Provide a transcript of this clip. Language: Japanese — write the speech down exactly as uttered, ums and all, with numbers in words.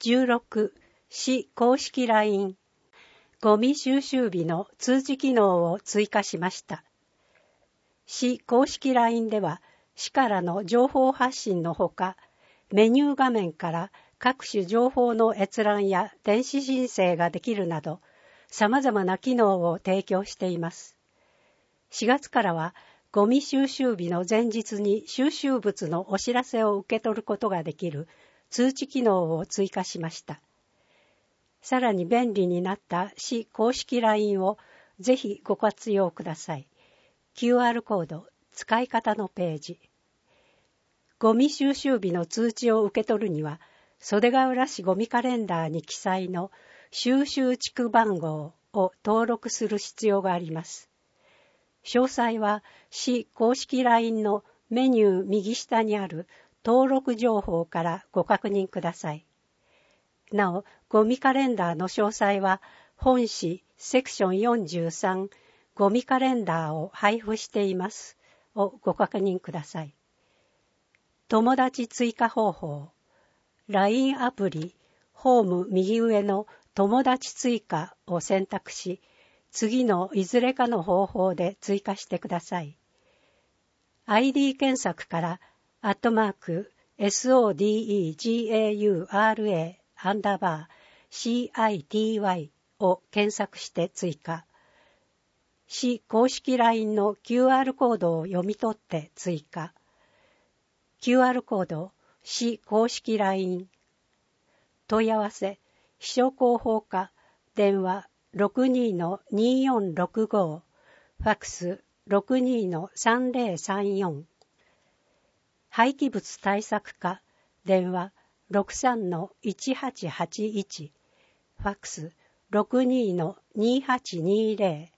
じゅうろく、市公式 ライン、ゴミ収集日の通知機能を追加しました。市公式 ライン では、市からの情報発信のほか、メニュー画面から各種情報の閲覧や電子申請ができるなど、様々な機能を提供しています。しがつからは、ゴミ収集日の前日に収集物のお知らせを受け取ることができる通知機能を追加しました。さらに便利になった市公式 ライン をぜひご活用ください。キューアール コード、使い方のページ。ゴミ収集日の通知を受け取るには、袖ヶ浦市ゴミカレンダーに記載の収集地区番号を登録する必要があります。詳細は市公式 ライン のメニュー右下にある登録情報からご確認ください。なお、ゴミカレンダーの詳細は本市セクションよんじゅうさんゴミカレンダーを配布していますをご確認ください。友達追加方法。ライン アプリホーム右上の友達追加を選択し、次のいずれかの方法で追加してください。アイディー 検索からアットマーク ソデガウアンダーバー シーアイティーワイ を検索して追加。市公式 ライン の キューアール コードを読み取って追加。キューアール コード市公式 ライン。問い合わせ秘書広報課電話 ろくにのによんろくご ファックス ろくにのさんぜろさんよん。廃棄物対策課電話 ろくさんのいちはちはちいち ファックス ろくにのにはちにぜろ